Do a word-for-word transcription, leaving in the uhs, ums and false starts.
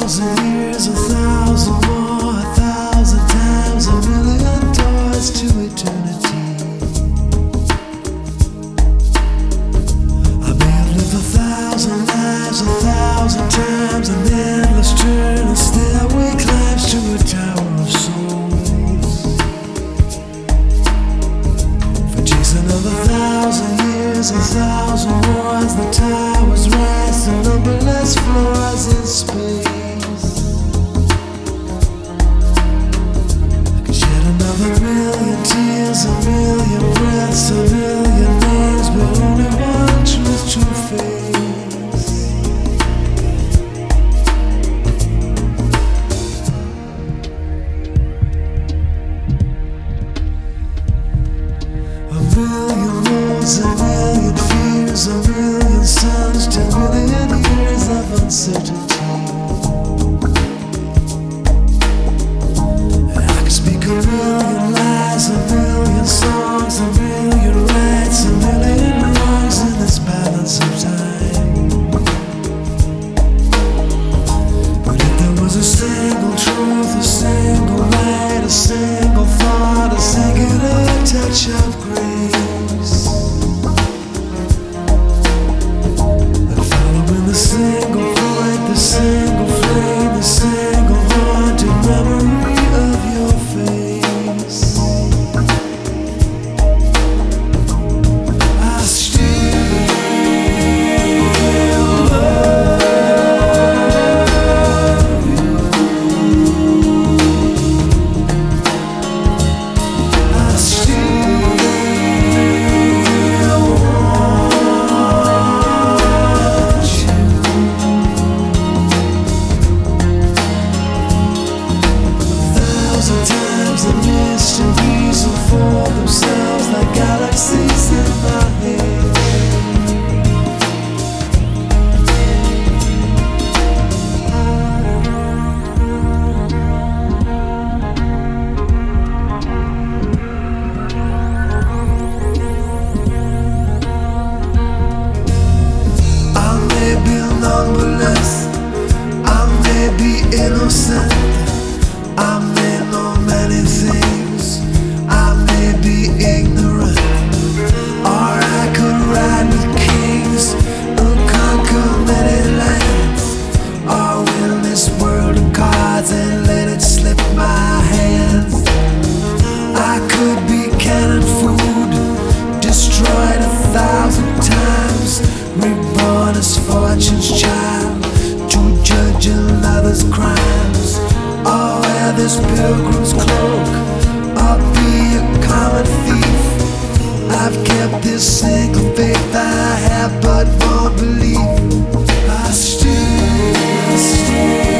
thousand years, a thousand more, a thousand times, a million doors to eternity. I may have lived a thousand lives, a thousand times, an endless journey, stairway climbs to a tower of souls. For just another thousand years, a thousand wars, the towers rise to numberless floors in space. A million tears, a million breaths, a million names, but only one truth to face. A million roads, a million fears, a million suns, ten million years of uncertainty. I could speak a million lies, a million songs, a million rights, a million wrongs in this balance of time. But if there was a single truth, a single light, a single thought, a singular touch of grace, that following the single void, the single flame, the single haunted memory of your face. I still love you. I still want you. Thousand times the mysteries unfold themselves like galaxies in my head. I may be numberless, I may be innocent, I may know many things, I may be ignorant, or I could ride with kings and conquer many lands, or win this world of cards and let it slip my hands. I could be cannon food, destroyed a thousand times, reborn as fortune's child to judge another's crimes, or wear this pilgrim's cloak, or be a common thief. I've kept this single faith I have but won't believe. I still, I still